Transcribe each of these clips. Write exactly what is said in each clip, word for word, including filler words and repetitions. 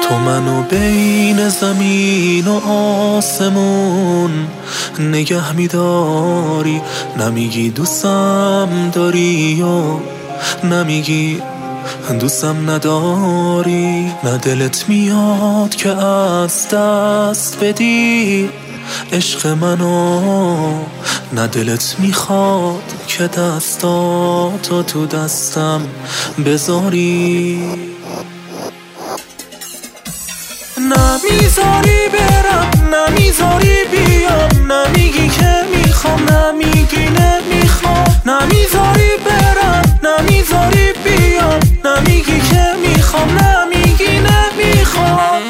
تو منو بین زمین و آسمون نگه میداری، نمیگی دوستم داری و نمیگی دوستم نداری. نه دلت میاد که از دست بدی عشق منو، نه دلت میخواد که دستاتو تو دستم بذاری. نمیذاری برم، نمیذاری بیام، نمیگی که میخوام، نمیگی نمیخوام. نمیذاری برم، نمیذاری بیام، نمیگی که میخوام، نمیگی نمیخوام.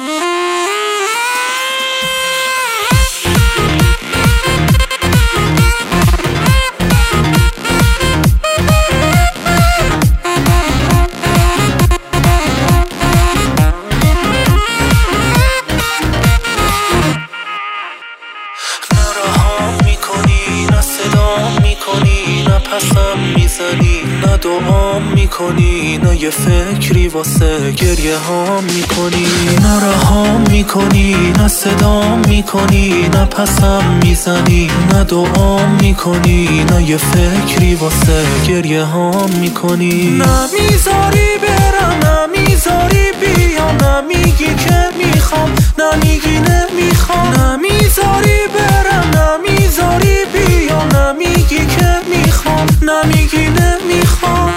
پسم میزنی، نه دعام میکنی، نه یه فکری واسه گریه ها میکنی. نه رهام میکنی، نه صدام میکنی، نه پسم میزنی، نه دعام میکنی، نه یه فکری واسه گریه ها میکنی. نمیذاری برم، نمیذاری بیام، نمیگی که میخوام، نمیگی نمیخوام. نمیذاری برم، نمیذاری بیام، نمیگی که میخوام، نمیگی نمیخوام.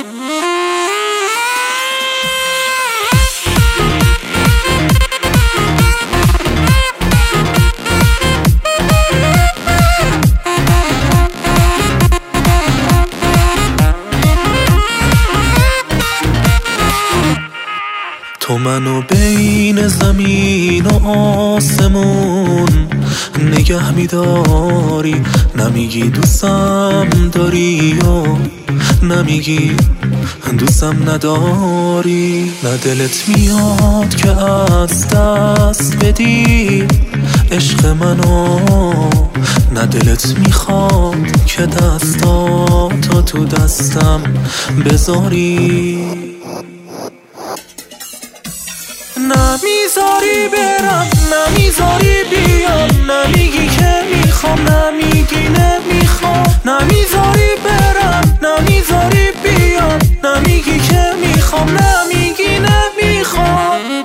تو منو بین زمین و آسمون نگه میداری، نمیگی دوستم داری و نمیگی دوستم نداری. نه دلت میاد که از دست بدی عشق منو، نه دلت میخواد که دستاتو تو دستم بذاری. نمیذاری برم، نمیذاری بیام، نمیگی که میخوام، نمیگی نمیخوام. نمیذاری برم، نمیذاری بیام، نمیگی که میخوام، نمیگی نمیخوام.